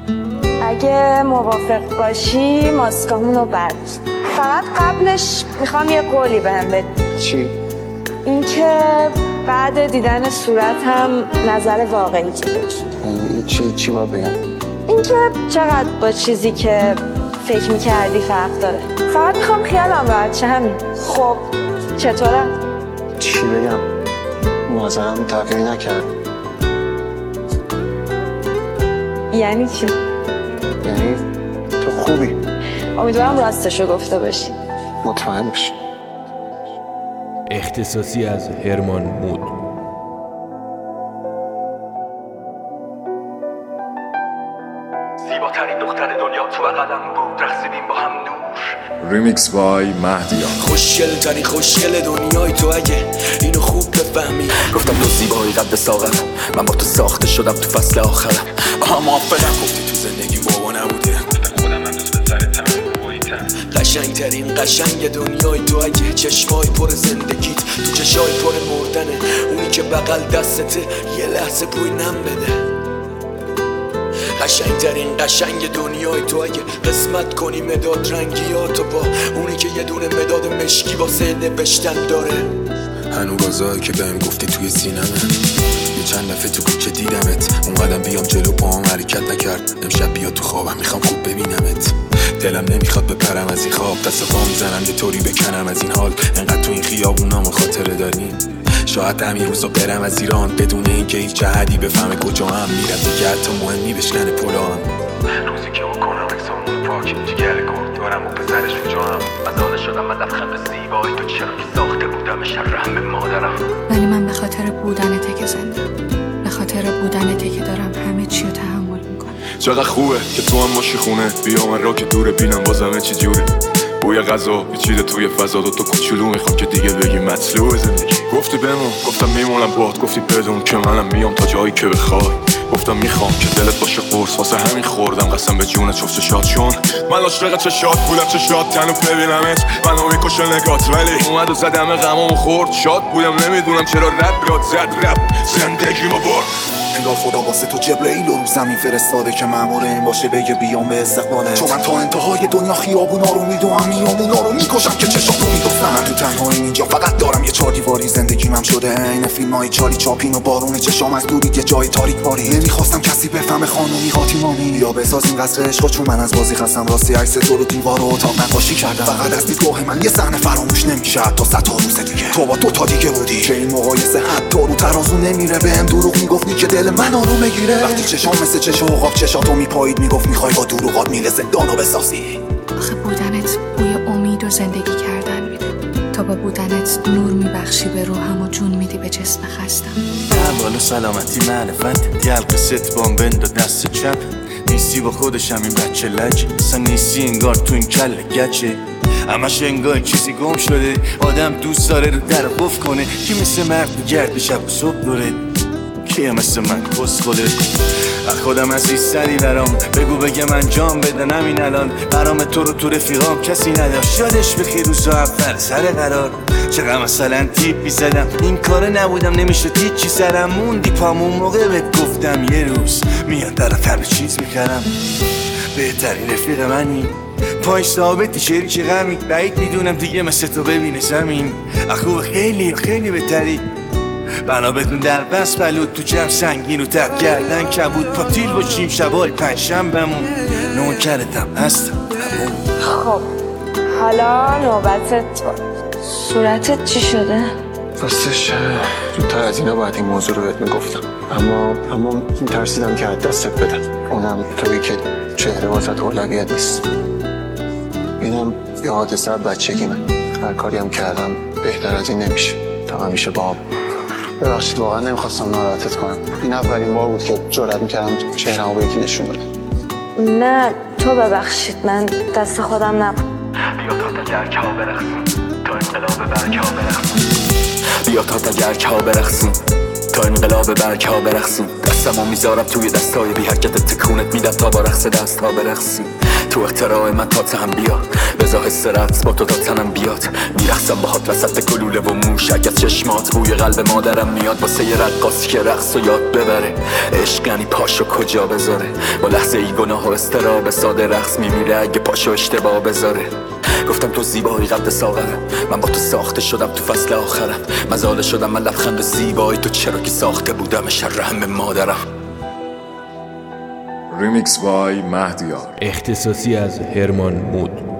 اگه موافق باشی ماسکامونو برد. فقط قبلش میخوام یه قولی بهم بدی. چی؟ اینکه بعد دیدن صورتم نظر واقعی چیه؟ چی باید بگم؟ اینکه چقدر با چیزی که فکر میکردی فرق داره. فقط میخوام خیالم راحت شه همین. خب چطوره؟ چی بگم؟ نظرم تغییر نکرد. یعنی چی؟ یعنی تو خوبی. امیدوارم راستشو گفته باشی. مطمئن باشی. اختصاصی از هرمان مود. زیباترین دختر دنیا تو بغلم بود، رقصیدیم با هم نور. ریمیکس بای مهدیان. خوشگل دنیای تو اگه اینو خوب بفهمی. گفتم تو زیبایی قد ساغرم، من با تو ساخته شدم تو فصل آخرم. موافقم. گفتی تو زندگی بابا نبوده، خودم انداز به سر قشنگ دنیای تو اگه چشمای پر زندگیت تو چشای پر مردنه، اونی که بغل دستته یه لحظه بوی نم بده. قشنگ دنیای تو اگه قسمت کنی مداد رنگیاتو با اونی که یه دونه مداد مشکی واسه نوشتن داره. هنو رازایی که بهم گفتی توی سینمه، یه چند دفعه تو کوچه دیدمت، اومدم بیام جلو پاهم حرکت نکرد. امشب بیا تو خوابم، میخوام خوب ببینمت. دلم نمیخواد بپرم از این خواب، دست پا میزنم یه طوری بکنم از این حال. انقدر تو این خیابونامو خاطره داریم، شاید همین روزا برم از ایران بدون اینکه هیچ جهدی بفهمه کجا هم میرم. دیگه حتی مهمی بشکنه پلام. روزی که بکنم اکسامون پاک جگر گرد دارم و پسرش رو جام. مزاده شدم من لبخند زیبایی تو، چرا که ساخته بودم شرم مادرم. ولی من به خاطر بودنته که زنده، به خاطر بودنته که دارم همه چی رو تحمل میکنم. چقدر خوبه که تو هم باشی خونه، بیا من را که دوره بینم بازم چی جوره. بوی غذا پیچیده توی فضا، دوتا کوچولو میخوام که دیگه بگی مطلوب زندگی. گفتی بمون، گفتم میمونم باهات. گفتی بدون که منم میام تا جایی که بخوای. گفتم میخوام که دلت باشه قرص، واسه همین خوردم قسم به جونت شفت شاد. چون من عاشق چشات بودم، چشات تنو ببینمت منو میکشه نگات، ولی اومد و زدم غمامو خورد. شاد بودم نمیدونم چرا رد بیاد زد، رب زندگیمو برد. انگار خدا واسه تو جبرئیل رو زمین فرستاده که مأمور این باشه بگه بیام به استقبالت. چون من تا انتهای دنیا خیابونا رو میدوام، میامونا رو میکشم که چشاتو میدوزم. من تو تنهایی اینجا فقط دارم یه چار دیواری، زندگی من شده عین فیلمای چارلی چاپین و بارون چشام از دوری یه جای تاریک باری. نمیخواستم کسی بفهمه خانومی قاطیمانی یا بسازیم قصر عشق، چون من از بازی خستم. راستی عکس تو رو دیوار و اتاق نقاشی کردم، فقط از دیدگاه من یه صحنه فراموش نمیشه تا 100 تا روز دیگه. تو با 2 تا دیگه بودی که این مقایسه حتی رو ترازو نمیره. بهم دروغ میگفتی که دل من آروم بگیره، وقتی چشام مثل چشم عقاب چشاتو میپایید. میگفت میخوای با دروغات میله زندانو بسازی. آخه بودنت بوی امید و زندگی کردن میده، تا با بودنت نور میبخشی به روحم و جون میدی به جسم خستم. احوال و سلامتی معرفت، دیالق ست بام بند و دست چپ. نیستی با خودشم این بچه لج، اصلا نیستی انگار تو این کل گچه. همش انگار چیزی گم شده، آدم دوست داره رو در قفل کنه. کی مثل مرد میگرد شب و صبح دوره، کیه مثل من کس خوده. خودم از این سری برام بگو بگم انجام بدنم این الان. برام تو رو تو رفیقام کسی نداشت، یادش بخیر روزا اول سر قرار. چقدر مثلا تیپ میزدم این کاره نبودم، نمیشه هیچی سرم موندی پامون موقع بهت گفتم یه روز میاد طرف همه چیز میکردم. بهترین رفیق منی، پایش ثابتی شریک غمی. بعید میدونم دیگه مثل تو ببینه زمین. اخو خیلی خیلی بهتری، بنا بدون در بس بلود تو جمع سنگین و تب گردن کبود. پاتیل باشیم شبای پنجشنبه‌مون، نوکرتم هستم. خب حالا نوبتت. صورتت چی شده؟ راستش زودتر از اینا باید این موضوع رو بهت میگفتم، اما ترسیدم که از دستت بدم. اونم توی که چهره واسط اولویت نیست. اینم یه حادثه بچگی من، هر کاری هم کردم بهتر از این نمیشه. تا همیشه با هم. ببخشید واقعا نمیخواستم ناراحتت کنم. این اولین بار بود که جرئت میکردم چهره‌مو به یکی نشون بدم. نه تو ببخشید، من دست خودم نبود. بیا تا تگرک ها برقصون تا انقلاب برگ ها برقصون. بیا تا تگرک ها برقصون تا انقلاب برگ ها برقصون. دستمو میذارم توی دستای بی حرکت تکونت میدم تا با رقص دست ها برقصیم. تو اختراع من تا تهم بیاد بزا حس رقص با تو تا تنم بیاد میرقصم باهات وسط گلوله و موشک از چشمات بوی قلب مادرم میاد واسه یه رقاصی که رقص و یاد ببره عشق یعنی پاشو کجا بذاره با لحظه ای گناه و استراب ساده رقص میمیره اگه پاشو اشتباه بذاره گفتم تو زیبایی قد ساغرم من با تو ساخته شدم تو فصل آخرم مزاله شدم من لبخند زیبایی تو چرا که ساخته بودم شرم مادرم ریمیکس بای مهدیار اختصاصی از هرمان مود.